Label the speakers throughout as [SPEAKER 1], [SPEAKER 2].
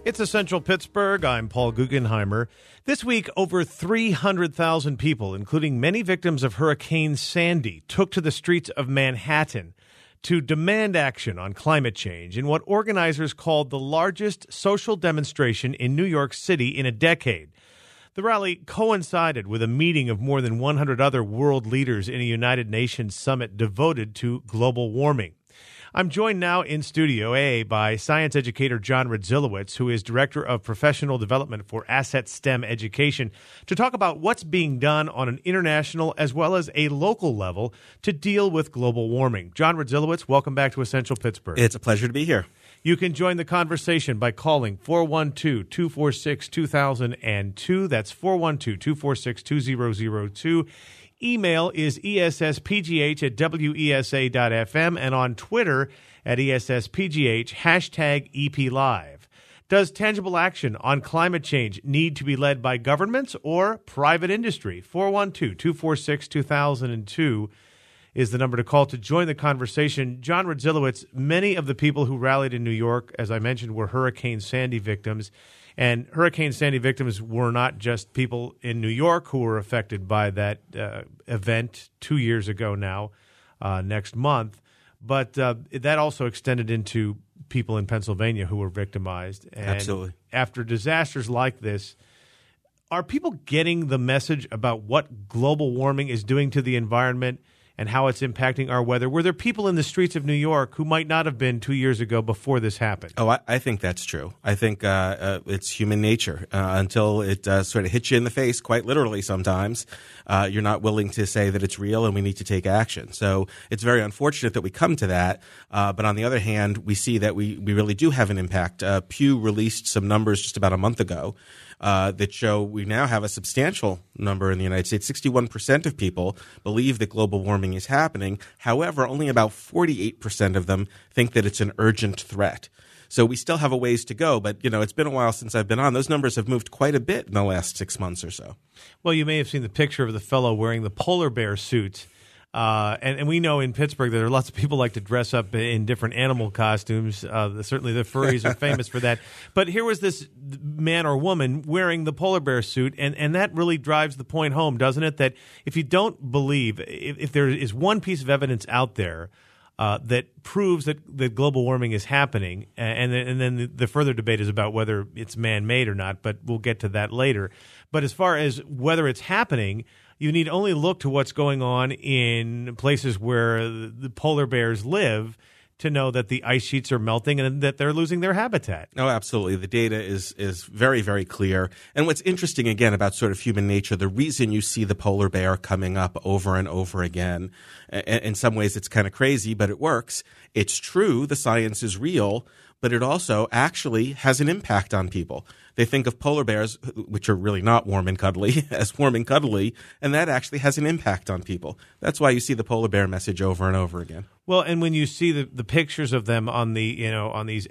[SPEAKER 1] It's Essential Pittsburgh. I'm Paul Guggenheimer. This week, over 300,000 people, including many victims of Hurricane Sandy, took to the streets of Manhattan to demand action on climate change in what organizers called the largest social demonstration in New York City in a decade. The rally coincided with a meeting of more than 100 other world leaders in a United Nations summit devoted to global warming. I'm joined now in Studio A by science educator John Radzilowicz, who is Director of Professional Development for Asset STEM Education, to talk about what's being done on an international as well as a local level to deal with global warming. John Radzilowicz, welcome back to Essential Pittsburgh.
[SPEAKER 2] It's a pleasure to be here.
[SPEAKER 1] You can join the conversation by calling 412-246-2002. That's 412-246-2002. Email is esspgh@wesa.fm and on Twitter at esspgh, #EPLive. Does tangible action on climate change need to be led by governments or private industry? 412-246-2002 is the number to call to join the conversation. John Radzilowicz, many of the people who rallied in New York, as I mentioned, were Hurricane Sandy victims. And Hurricane Sandy victims were not just people in New York who were affected by that event 2 years ago now, next month, but that also extended into people in Pennsylvania who were victimized. And
[SPEAKER 2] Absolutely.
[SPEAKER 1] After disasters like this, are people getting the message about what global warming is doing to the environment and how it's impacting our weather? Were there people in the streets of New York who might not have been 2 years ago before this happened?
[SPEAKER 2] Oh, I think that's true. I think it's human nature. Until it sort of hits you in the face, quite literally sometimes, you're not willing to say that it's real and we need to take action. So it's very unfortunate that we come to that. But on the other hand, we see that we really do have an impact. Pew released some numbers just about a month ago that show we now have a substantial number in the United States. 61% of people believe that global warming is happening. However, only about 48% of them think that it's an urgent threat. So we still have a ways to go, but it's been a while since I've been on. Those numbers have moved quite a bit in the last 6 months or so.
[SPEAKER 1] Well, you may have seen the picture of the fellow wearing the polar bear suit. And we know in Pittsburgh that there are lots of people like to dress up in different animal costumes. Certainly the furries are famous for that. But here was this man or woman wearing the polar bear suit, and that really drives the point home, doesn't it? That if you don't believe, if there is one piece of evidence out there that proves that global warming is happening, and then the further debate is about whether it's man-made or not, but we'll get to that later. But as far as whether it's happening, you need only look to what's going on in places where the polar bears live to know that the ice sheets are melting and that they're losing their habitat.
[SPEAKER 2] Oh, absolutely. The data is very, very clear. And what's interesting, again, about sort of human nature, the reason you see the polar bear coming up over and over again, in some ways it's kind of crazy, but it works. It's true. The science is real, but it also actually has an impact on people. They think of polar bears, which are really not warm and cuddly, as warm and cuddly, and that actually has an impact on people. That's why you see the polar bear message over and over again.
[SPEAKER 1] Well, and when you see the pictures of them on on these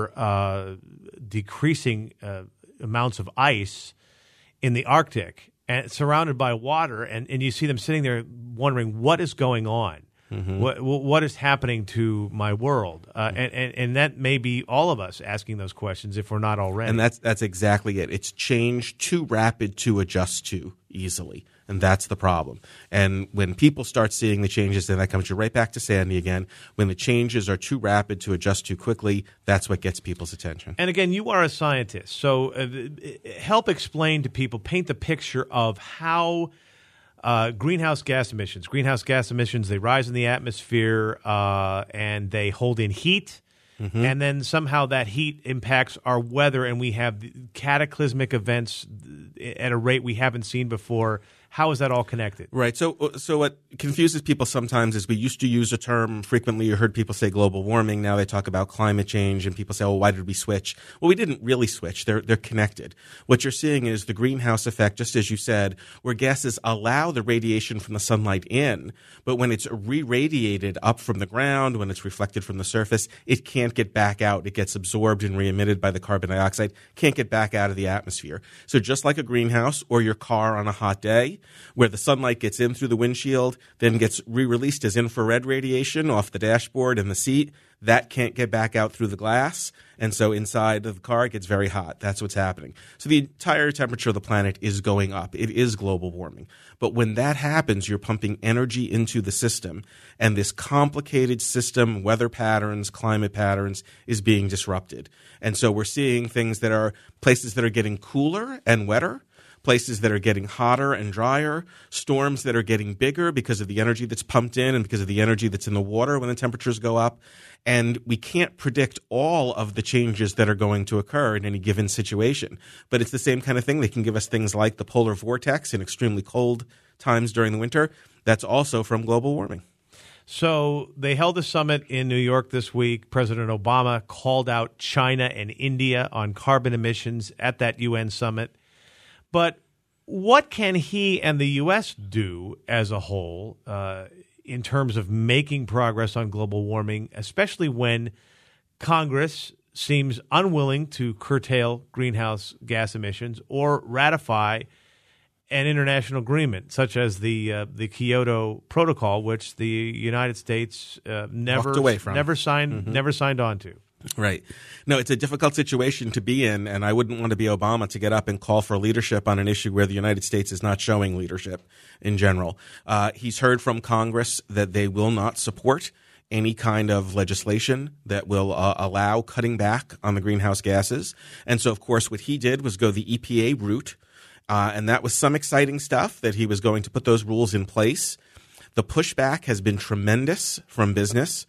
[SPEAKER 1] ever decreasing amounts of ice in the Arctic and surrounded by water, and you see them sitting there wondering what is going on. Mm-hmm. What is happening to my world? And that may be all of us asking those questions if we're not already.
[SPEAKER 2] And that's exactly it. It's change too rapid to adjust to easily. And that's the problem. And when people start seeing the changes, then that comes you right back to Sandy again. When the changes are too rapid to adjust too quickly, that's what gets people's attention.
[SPEAKER 1] And again, you are a scientist. So help explain to people, paint the picture of how greenhouse gas emissions, they rise in the atmosphere and they hold in heat. Mm-hmm. And then somehow that heat impacts our weather and we have cataclysmic events at a rate we haven't seen before. How is that all connected?
[SPEAKER 2] Right. So what confuses people sometimes is we used to use a term frequently. You heard people say global warming. Now they talk about climate change, and people say, "Oh, why did we switch?" Well, we didn't really switch. They're connected. What you're seeing is the greenhouse effect, just as you said, where gases allow the radiation from the sunlight in, but when it's re-radiated up from the ground, when it's reflected from the surface, it can't get back out. It gets absorbed and re-emitted by the carbon dioxide. Can't get back out of the atmosphere. So just like a greenhouse or your car on a hot day, where the sunlight gets in through the windshield, then gets re-released as infrared radiation off the dashboard and the seat, That can't get back out through the glass, and so inside of the car it gets very hot. That's what's happening. So the entire temperature of the planet is going up. It is global warming. But when that happens, you're pumping energy into the system, and this complicated system, weather patterns, climate patterns, is being disrupted. And so we're seeing things that are places that are getting cooler and wetter, places that are getting hotter and drier, storms that are getting bigger because of the energy that's pumped in and because of the energy that's in the water when the temperatures go up. And we can't predict all of the changes that are going to occur in any given situation. But it's the same kind of thing. They can give us things like the polar vortex in extremely cold times during the winter. That's also from global warming.
[SPEAKER 1] So they held a summit in New York this week. President Obama called out China and India on carbon emissions at that UN summit. But what can he and the U.S. do as a whole in terms of making progress on global warming, especially when Congress seems unwilling to curtail greenhouse gas emissions or ratify an international agreement such as the Kyoto Protocol, which the United States never signed on to?
[SPEAKER 2] Right. No, it's a difficult situation to be in, and I wouldn't want to be Obama to get up and call for leadership on an issue where the United States is not showing leadership in general. He's heard from Congress that they will not support any kind of legislation that will allow cutting back on the greenhouse gases. And so, of course, what he did was go the EPA route, and that was some exciting stuff that he was going to put those rules in place. The pushback has been tremendous from business.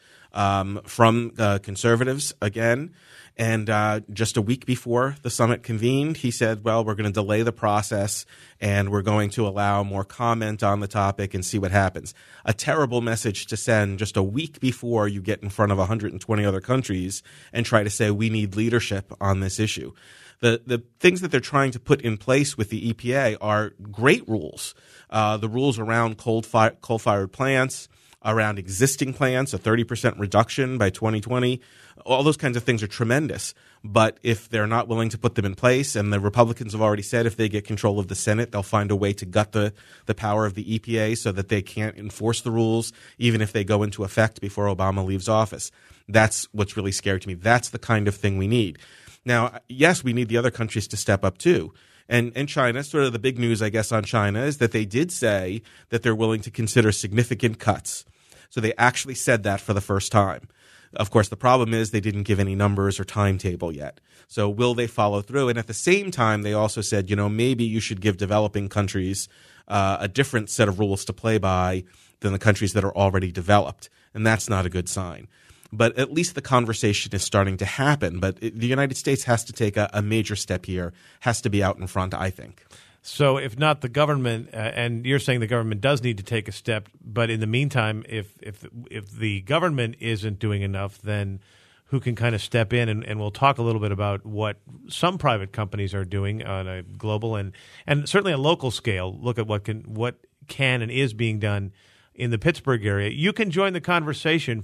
[SPEAKER 2] From conservatives again. And just a week before the summit convened, he said, well, we're going to delay the process and we're going to allow more comment on the topic and see what happens. A terrible message to send just a week before you get in front of 120 other countries and try to say we need leadership on this issue. The things that they're trying to put in place with the EPA are great rules. The rules around coal-fired plants, around existing plants, a 30% reduction by 2020. All those kinds of things are tremendous. But if they're not willing to put them in place, and the Republicans have already said if they get control of the Senate, they'll find a way to gut the power of the EPA so that they can't enforce the rules, even if they go into effect before Obama leaves office. That's what's really scary to me. That's the kind of thing we need. Now, yes, we need the other countries to step up too. And China, sort of the big news, I guess, on China is that they did say that they're willing to consider significant cuts. So they actually said that for the first time. Of course, the problem is they didn't give any numbers or timetable yet. So will they follow through? And at the same time, they also said, maybe you should give developing countries a different set of rules to play by than the countries that are already developed. And that's not a good sign. But at least the conversation is starting to happen. But the United States has to take a major step here, has to be out in front, I think.
[SPEAKER 1] So if not the government, and you're saying the government does need to take a step, but in the meantime, if the government isn't doing enough, then who can kind of step in? And we'll talk a little bit about what some private companies are doing on a global and certainly a local scale. Look at what can and is being done in the Pittsburgh area. You can join the conversation.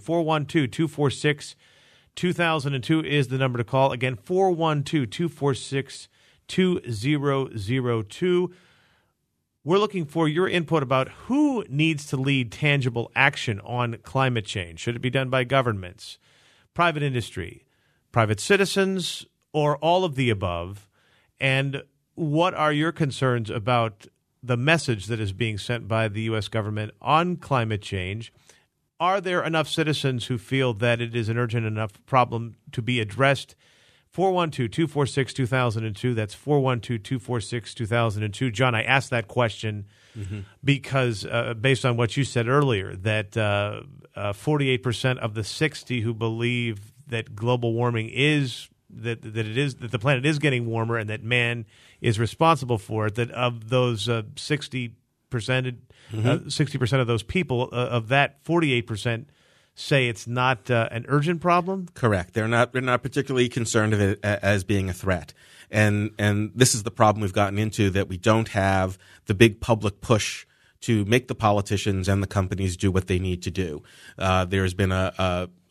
[SPEAKER 1] 412-246-2002 is the number to call. Again, 412-246-2002. We're looking for your input about who needs to lead tangible action on climate change. Should it be done by governments, private industry, private citizens, or all of the above? And what are your concerns about the message that is being sent by the U.S. government on climate change? Are there enough citizens who feel that it is an urgent enough problem to be addressed? 412-246-2002. That's 412-246-2002. John, I asked that question because based on what you said earlier, that 48% of the 60 who believe that global warming is that the planet is getting warmer and that man is responsible for it, that of those 60% of those people, of that 48%, say it's not an urgent problem?
[SPEAKER 2] Correct. They're not particularly concerned of it as being a threat. And this is the problem we've gotten into, that we don't have the big public push to make the politicians and the companies do what they need to do. There's been a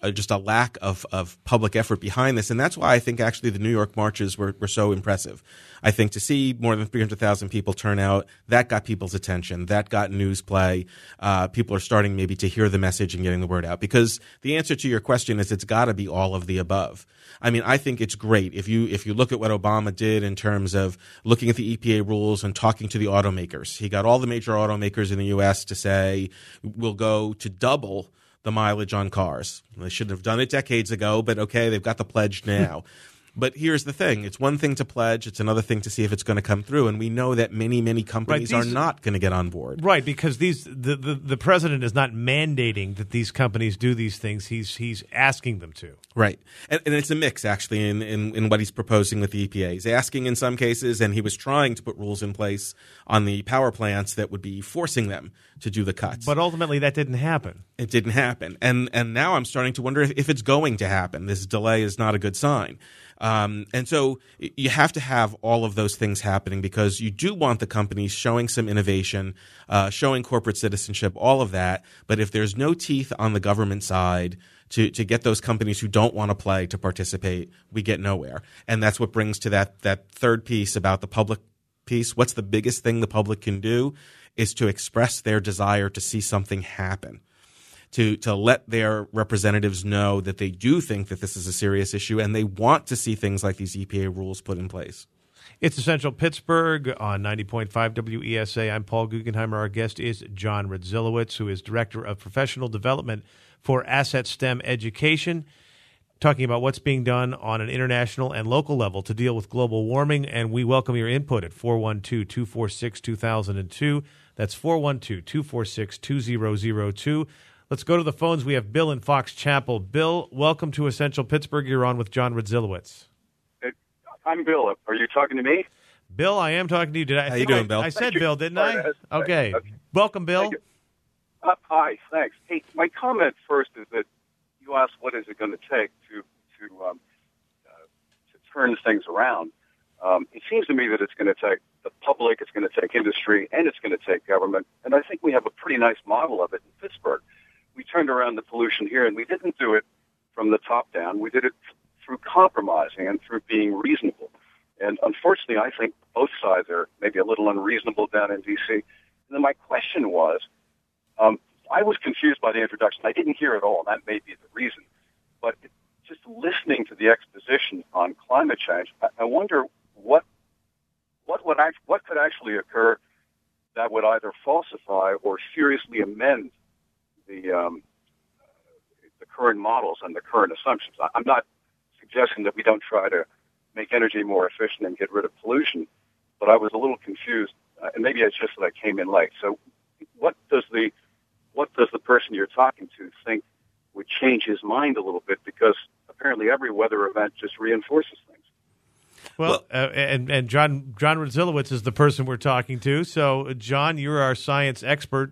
[SPEAKER 2] just a lack of public effort behind this. And that's why I think actually the New York marches were so impressive. I think to see more than 300,000 people turn out, that got people's attention. That got news play. People are starting maybe to hear the message and getting the word out. Because the answer to your question is it's got to be all of the above. I mean, I think it's great if you look at what Obama did in terms of looking at the EPA rules and talking to the automakers. He got all the major automakers in the U.S. to say we'll go to double the mileage on cars. They shouldn't have done it decades ago, but okay, they've got the pledge now. But here's the thing. It's one thing to pledge. It's another thing to see if it's going to come through. And we know that many, many companies are not going to get on board.
[SPEAKER 1] Right, because the president is not mandating that these companies do these things. He's asking them to.
[SPEAKER 2] Right. And it's a mix, actually, in what he's proposing with the EPA. He's asking in some cases, and he was trying to put rules in place on the power plants that would be forcing them to do the cuts.
[SPEAKER 1] But ultimately, that didn't happen.
[SPEAKER 2] It didn't happen. And now I'm starting to wonder if it's going to happen. This delay is not a good sign. And so you have to have all of those things happening because you do want the companies showing some innovation, showing corporate citizenship, all of that. But if there's no teeth on the government side to get those companies who don't want to play to participate, we get nowhere. And that's what brings to that third piece about the public piece. What's the biggest thing the public can do is to express their desire to see something happen. To let their representatives know that they do think that this is a serious issue and they want to see things like these EPA rules put in place.
[SPEAKER 1] It's Essential Pittsburgh on 90.5 WESA. I'm Paul Guggenheimer. Our guest is John Rydzilowicz, who is Director of Professional Development for Asset STEM Education, talking about what's being done on an international and local level to deal with global warming. And we welcome your input at 412-246-2002. That's 412-246-2002. Let's go to the phones. We have Bill in Fox Chapel. Bill, welcome to Essential Pittsburgh. You're on with John Rydzilowicz.
[SPEAKER 3] I'm Bill. Are you talking to me?
[SPEAKER 1] Bill, I am talking to you.
[SPEAKER 2] How you doing, Bill?
[SPEAKER 1] I said Bill, didn't I? Okay. Welcome, Bill.
[SPEAKER 3] Hi, thanks. Hey, my comment first is that you asked what is it going to take to turn things around. It seems to me that it's going to take the public, it's going to take industry, and it's going to take government. And I think we have a pretty nice model of it in Pittsburgh. We turned around the pollution here, and we didn't do it from the top down. We did it through compromising and through being reasonable. And unfortunately, I think both sides are maybe a little unreasonable down in D.C. And then my question was, I was confused by the introduction. I didn't hear it all, and that may be the reason. But just listening to the exposition on climate change, I wonder what could actually occur that would either falsify or seriously amend the current models and the current assumptions. I'm not suggesting that we don't try to make energy more efficient and get rid of pollution, but I was a little confused, and maybe it's just that I came in late. So, what does the person you're talking to think would change his mind a little bit? Because apparently every weather event just reinforces things.
[SPEAKER 1] Well, and John Rydzilowicz is the person we're talking to. So, John, you're our science expert.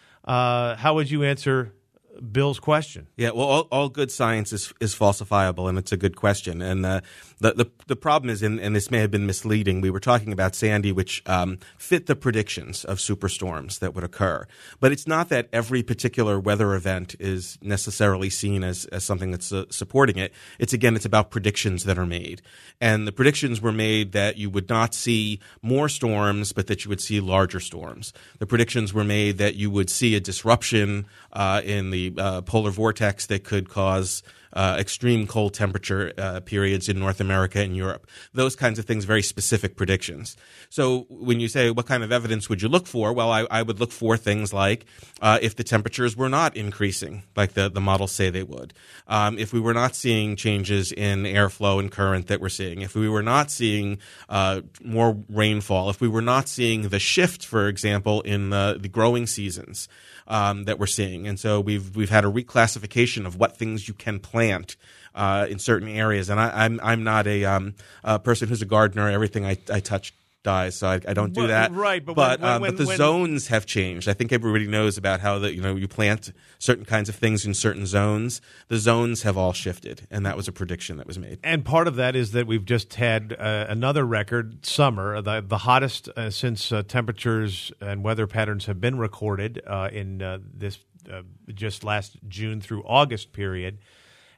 [SPEAKER 1] How would you answer Bill's question?
[SPEAKER 2] Yeah, well, all good science is falsifiable, and it's a good question. And the problem is, and this may have been misleading, we were talking about Sandy, which fit the predictions of superstorms that would occur. But it's not that every particular weather event is necessarily seen as something that's supporting it. It's about predictions that are made. And the predictions were made that you would not see more storms, but that you would see larger storms. The predictions were made that you would see a disruption in the polar vortex that could cause extreme cold temperature periods in North America and Europe. Those kinds of things, very specific predictions. So when you say what kind of evidence would you look for? Well, I would look for things like if the temperatures were not increasing like the models say they would, if we were not seeing changes in airflow and current that we're seeing, if we were not seeing more rainfall, if we were not seeing the shift, for example, in the growing seasons that we're seeing. And so we've had a reclassification of what things you can plant in certain areas. And I'm not a person who's a gardener. Everything I touch dies, so I don't do that.
[SPEAKER 1] Right, but
[SPEAKER 2] the zones have changed. I think everybody knows about how you plant certain kinds of things in certain zones. The zones have all shifted, and that was a prediction that was made.
[SPEAKER 1] And part of that is that we've just had another record summer, the hottest since temperatures and weather patterns have been recorded in this just last June through August period.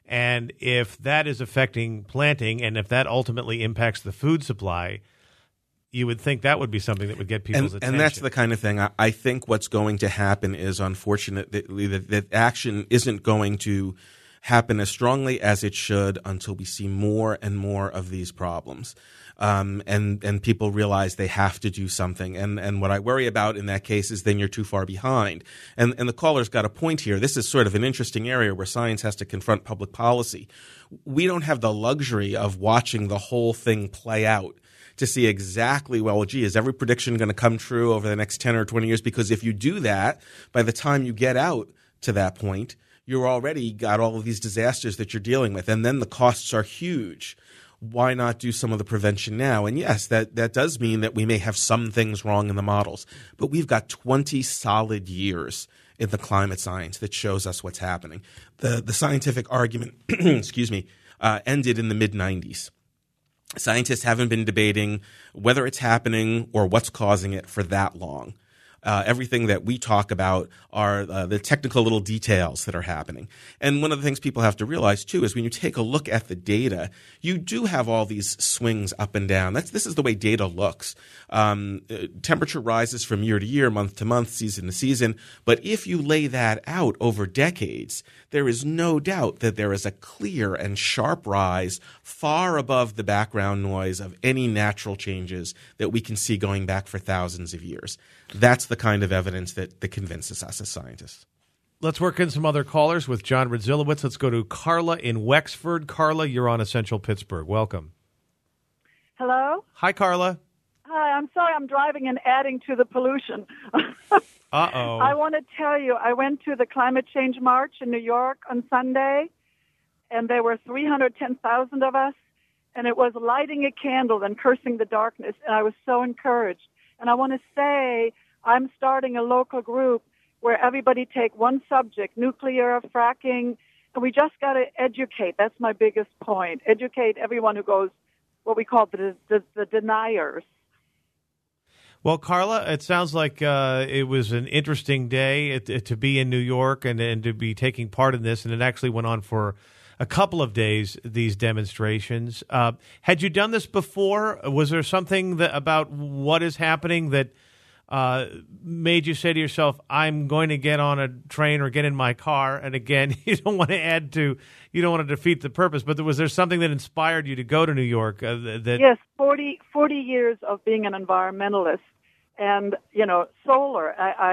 [SPEAKER 1] And if that is affecting planting and if that ultimately impacts the food supply, you would think that would be something that would get people's attention.
[SPEAKER 2] And that's the kind of thing I think what's going to happen is, unfortunately, that action isn't going to happen as strongly as it should until we see more and more of these problems. And people realize they have to do something. And what I worry about in that case is then you're too far behind. And the caller's got a point here. This is sort of an interesting area where science has to confront public policy. We don't have the luxury of watching the whole thing play out to see exactly, well, gee, is every prediction going to come true over the next 10 or 20 years? Because if you do that, by the time you get out to that point, you're already got all of these disasters that you're dealing with, and then the costs are huge. Why not do some of the prevention now? And yes, that does mean that we may have some things wrong in the models, but we've got 20 solid years in the climate science that shows us what's happening. The scientific argument, ended in the mid-90s. Scientists haven't been debating whether it's happening or what's causing it for that long. Everything that we talk about are the technical little details that are happening. And one of the things people have to realize, too, is when you take a look at the data, you do have all these swings up and down. This is the way data looks. Temperature rises from year to year, month to month, season to season. But if you lay that out over decades, there is no doubt that there is a clear and sharp rise far above the background noise of any natural changes that we can see going back for thousands of years. That's the kind of evidence that convinces us as scientists.
[SPEAKER 1] Let's work in some other callers with John Radzilowitz. Let's go to Carla in Wexford. Carla, you're on Essential Pittsburgh. Welcome.
[SPEAKER 4] Hello?
[SPEAKER 1] Hi, Carla.
[SPEAKER 4] Hi, I'm sorry I'm driving and adding to the pollution.
[SPEAKER 1] Uh-oh.
[SPEAKER 4] I want to tell you, I went to the Climate Change March in New York on Sunday, and there were 310,000 of us, and it was lighting a candle and cursing the darkness, and I was so encouraged. And I want to say I'm starting a local group where everybody take one subject, nuclear, fracking, and we just got to educate. That's my biggest point. Educate everyone who goes, what we call the deniers.
[SPEAKER 1] Well, Carla, it sounds like it was an interesting day to be in New York and to be taking part in this, and it actually went on for a couple of days, these demonstrations. Had you done this before? Was there something about what is happening that made you say to yourself, I'm going to get on a train or get in my car? And again, you don't want to defeat the purpose, but was there something that inspired you to go to New York?
[SPEAKER 4] Yes, 40 years of being an environmentalist. And, solar,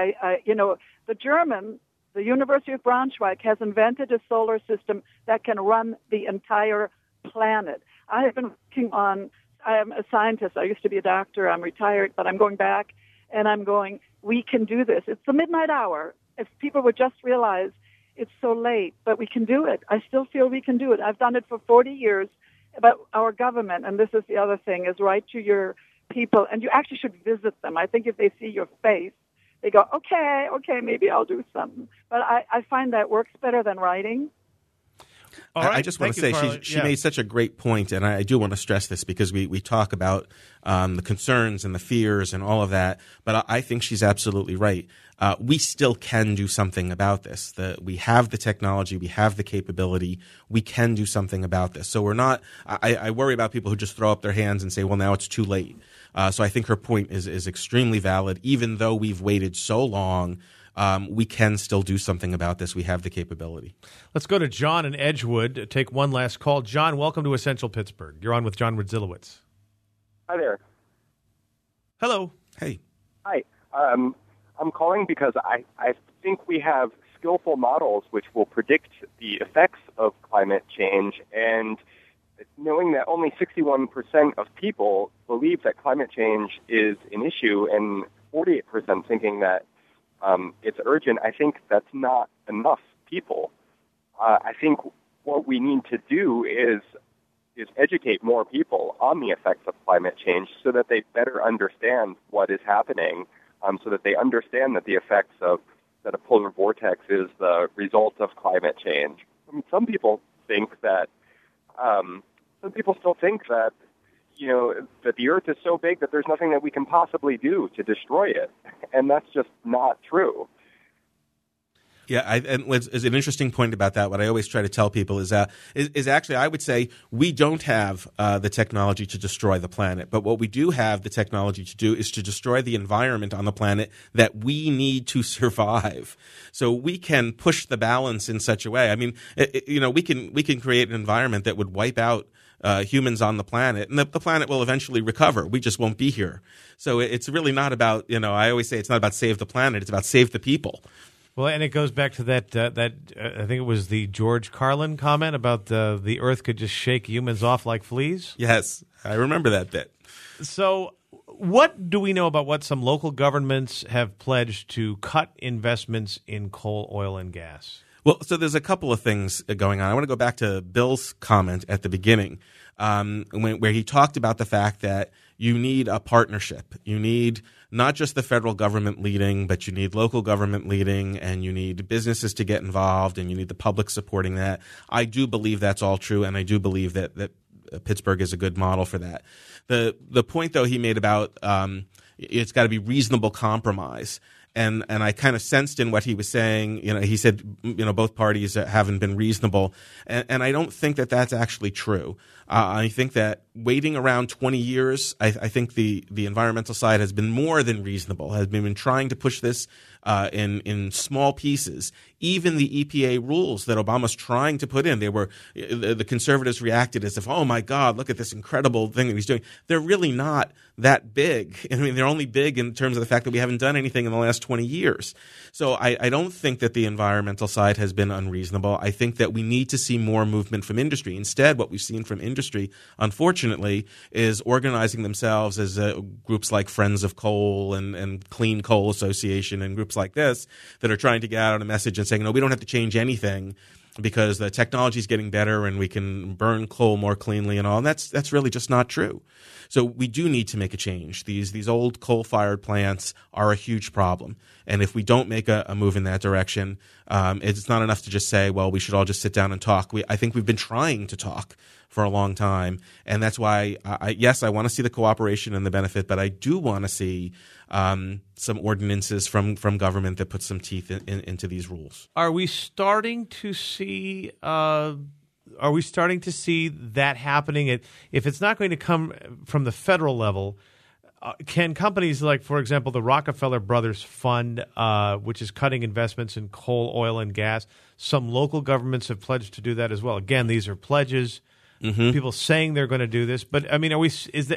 [SPEAKER 4] the University of Braunschweig has invented a solar system that can run the entire planet. I have been working I am a scientist. I used to be a doctor. I'm retired, but I'm going back, and we can do this. It's the midnight hour. If people would just realize it's so late, but we can do it. I still feel we can do it. I've done it for 40 years, but our government, and this is the other thing, is write to your people, and you actually should visit them. I think if they see your face, they go, okay, maybe I'll do something. But I find that works better than writing.
[SPEAKER 1] All right.
[SPEAKER 2] I just want to say she made such a great point, and I do want to stress this because we talk about the concerns and the fears and all of that, but I think she's absolutely right. We still can do something about this. We have the technology, we have the capability, we can do something about this. So we're not – I worry about people who just throw up their hands and say, well, now it's too late. So I think her point is extremely valid. Even though we've waited so long, we can still do something about this. We have the capability.
[SPEAKER 1] Let's go to John in Edgewood. Take one last call. John, welcome to Essential Pittsburgh. You're on with John Radzilowitz.
[SPEAKER 5] Hi there.
[SPEAKER 1] Hello.
[SPEAKER 2] Hey.
[SPEAKER 5] Hi. I'm calling because I think we have skillful models which will predict the effects of climate change, and knowing that only 61% of people believe that climate change is an issue and 48% thinking that it's urgent, I think that's not enough people. I think what we need to do is educate more people on the effects of climate change so that they better understand what is happening, so that they understand that the effects of that a polar vortex is the result of climate change. I mean, some people still think that, that the Earth is so big that there's nothing that we can possibly do to destroy it. And that's just not true.
[SPEAKER 2] Yeah, and is an interesting point about that. What I always try to tell people is actually, I would say we don't have the technology to destroy the planet, but what we do have the technology to do is to destroy the environment on the planet that we need to survive. So we can push the balance in such a way. I mean, we can create an environment that would wipe out humans on the planet, and the planet will eventually recover. We just won't be here. So it's really not about, I always say it's not about save the planet. It's about save the people.
[SPEAKER 1] Well, and it goes back to that I think it was the George Carlin comment about the Earth could just shake humans off like fleas.
[SPEAKER 2] Yes, I remember that bit.
[SPEAKER 1] So what do we know about what some local governments have pledged to cut investments in coal, oil, and gas?
[SPEAKER 2] Well, so there's a couple of things going on. I want to go back to Bill's comment at the beginning where he talked about the fact that you need a partnership. You need not just the federal government leading, but you need local government leading, and you need businesses to get involved, and you need the public supporting that. I do believe that's all true, and I do believe that Pittsburgh is a good model for that. The point, though, he made about it's got to be reasonable compromise. And I kind of sensed in what he was saying, he said, both parties haven't been reasonable. And I don't think that that's actually true. I think that waiting around 20 years, I think the environmental side has been more than reasonable, has been trying to push this in small pieces. Even the EPA rules that Obama's trying to put in, the conservatives reacted as if, oh my God, look at this incredible thing that he's doing. They're really not that big. I mean, they're only big in terms of the fact that we haven't done anything in the last 20 years. So I don't think that the environmental side has been unreasonable. I think that we need to see more movement from industry. Instead, what we've seen from industry, unfortunately, is organizing themselves as groups like Friends of Coal and Clean Coal Association and groups like this that are trying to get out a message and saying, no, we don't have to change anything because the technology is getting better and we can burn coal more cleanly and all. And that's really just not true. So we do need to make a change. These old coal-fired plants are a huge problem. And if we don't make a move in that direction, it's not enough to just say, well, we should all just sit down and talk. I think we've been trying to talk for a long time. And that's why, I want to see the cooperation and the benefit, but I do want to see some ordinances from government that put some teeth into these rules.
[SPEAKER 1] Are we starting to see that happening? If it's not going to come from the federal level, can companies like, for example, the Rockefeller Brothers Fund, which is cutting investments in coal, oil, and gas, some local governments have pledged to do that as well. Again, these are pledges. Mm-hmm. People saying they're going to do this, but I mean, are we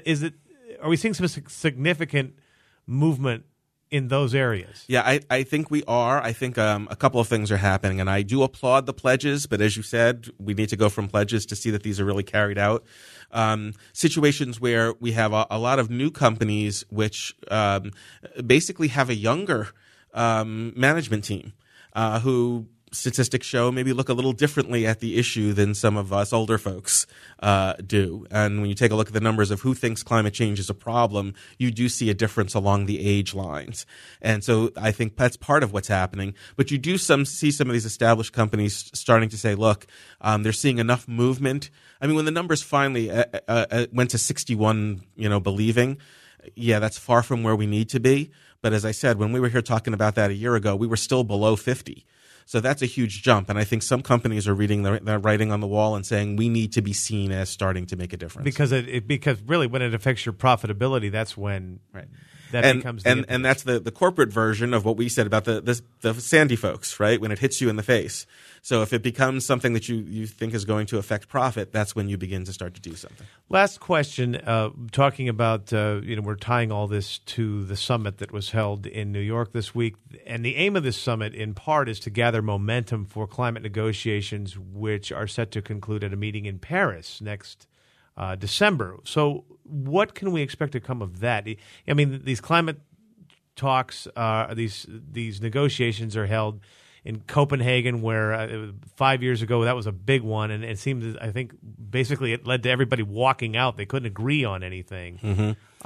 [SPEAKER 1] seeing some significant movement in those areas?
[SPEAKER 2] Yeah, I think we are. I think a couple of things are happening, and I do applaud the pledges, but as you said, we need to go from pledges to see that these are really carried out. Situations where we have a lot of new companies which basically have a younger management team who statistics show maybe look a little differently at the issue than some of us older folks do. And when you take a look at the numbers of who thinks climate change is a problem, you do see a difference along the age lines. And so I think that's part of what's happening. But you do see some of these established companies starting to say, look, they're seeing enough movement. I mean, when the numbers finally went to 61, believing, yeah, that's far from where we need to be. But as I said, when we were here talking about that a year ago, we were still below 50. So that's a huge jump, and I think some companies are reading the writing on the wall and saying we need to be seen as starting to make a difference.
[SPEAKER 1] Because really, when it affects your profitability, that's when that becomes
[SPEAKER 2] and that's the corporate version of what we said about the Sandy folks, right? When it hits you in the face. So if it becomes something that you think is going to affect profit, that's when you begin to start to do something.
[SPEAKER 1] Last question, talking about, we're tying all this to the summit that was held in New York this week. And the aim of this summit, in part, is to gather momentum for climate negotiations, which are set to conclude at a meeting in Paris next December. So what can we expect to come of that? I mean, these climate talks, these negotiations are held in Copenhagen, where 5 years ago that was a big one, and it seemed, I think, basically it led to everybody walking out. They couldn't agree on anything. Mm-hmm.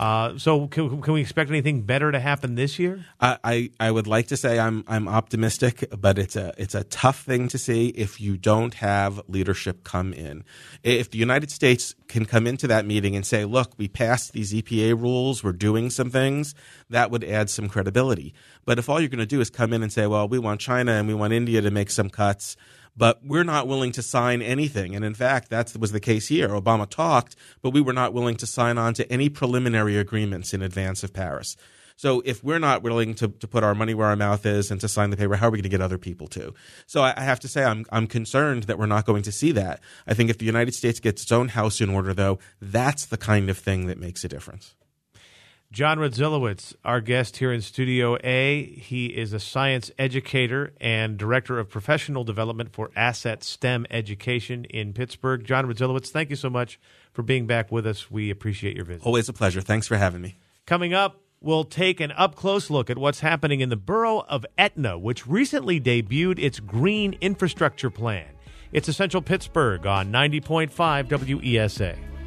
[SPEAKER 1] So can we expect anything better to happen this year?
[SPEAKER 2] I would like to say I'm optimistic, but it's a tough thing to see if you don't have leadership come in. If the United States can come into that meeting and say, look, we passed these EPA rules, we're doing some things, that would add some credibility. But if all you're going to do is come in and say, well, we want China and we want India to make some cuts, but we're not willing to sign anything. And in fact, that was the case here. Obama talked, but we were not willing to sign on to any preliminary agreements in advance of Paris. So if we're not willing to put our money where our mouth is and to sign the paper, how are we going to get other people to? So I have to say I'm concerned that we're not going to see that. I think if the United States gets its own house in order, though, that's the kind of thing that makes a difference.
[SPEAKER 1] John Radzilowicz, our guest here in Studio A. He is a science educator and director of professional development for Asset STEM Education in Pittsburgh. John Radzilowicz, thank you so much for being back with us. We appreciate your visit.
[SPEAKER 2] Always a pleasure. Thanks for having me.
[SPEAKER 1] Coming up, we'll take an up-close look at what's happening in the borough of Etna, which recently debuted its green infrastructure plan. It's Essential Pittsburgh on 90.5 WESA.